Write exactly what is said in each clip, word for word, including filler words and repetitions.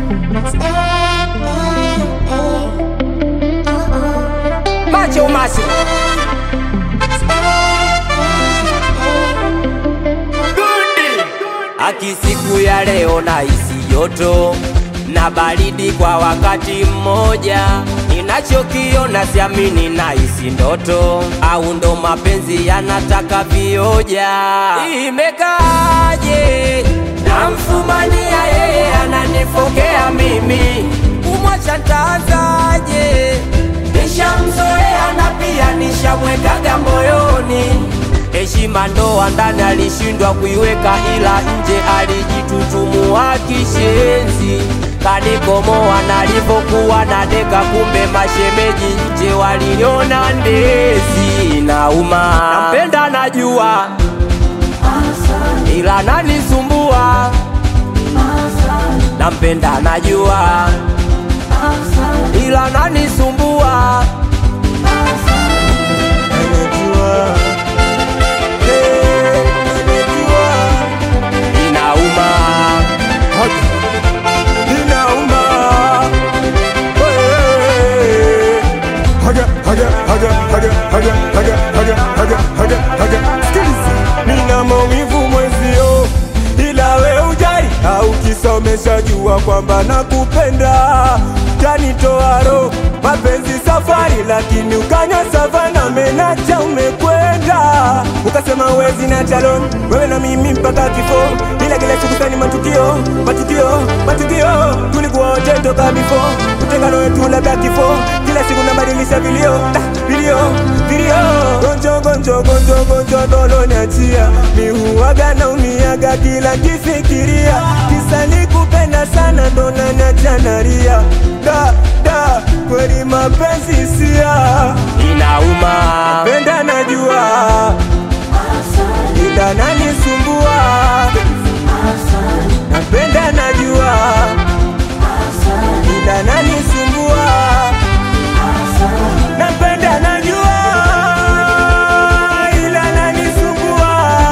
Macho macho Aki siku ya leo na isi joto na baridi kwa wakati mmoja. Ninachokiona siamini na isi ndoto, au ndo mapenzi yanataka vioja. Imekaje namfumania yeye ananifokea mimi, kumwacha ntaanzaje? Nishamzoea na pia nishamwekaga moyoni. Heshima ndoa ndani alishindwa kuiweka, ila nje alijitutumua kishenzi. Kanikomoa nalipokuwa na deka, kumbe mashemeji nje waliniona ndezi. Nauma, nampenda najua, ila nanisumbua. Nampenda najua, ila nanisumbua. Nina maumivu mwezio, ila we ujari au kisomesha jua kwamba nakupenda. Tanitoa roho mapenzi safari, lakini ukanya savana menacha umekwenda. Ukasema wezi na chalon, wewe na mimi mpaka kifo. Bila kila siku sani matukio, matukio, matukio. Tulikuwa wote toka before, utengano wetu labda kifo. Kila siku nabadilisha vilio, vilio, vilio. Gonjo, gonjo, gonjo, gonjo dolo niachia. Mi huwaga na umiaga kila kifikiria. Kisa nikupenda sana ndo na nachanaria. Da, da, kweli mapenzi sia. Inauma, napenda najua, ila nanisumbua. Napenda najua, ila nanisumbua. Napenda najua, ila nanisumbua.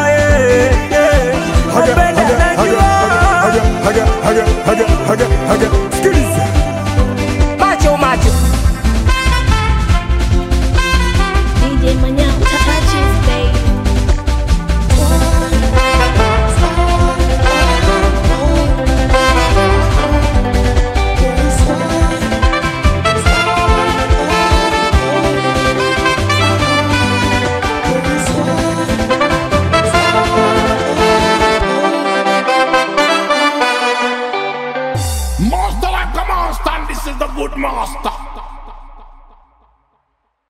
Napenda najua. Haga, haga, haga, haga, haga. Sikiliza. Macho macho D J Manyao touches baby. Master like a master, and this is the good master.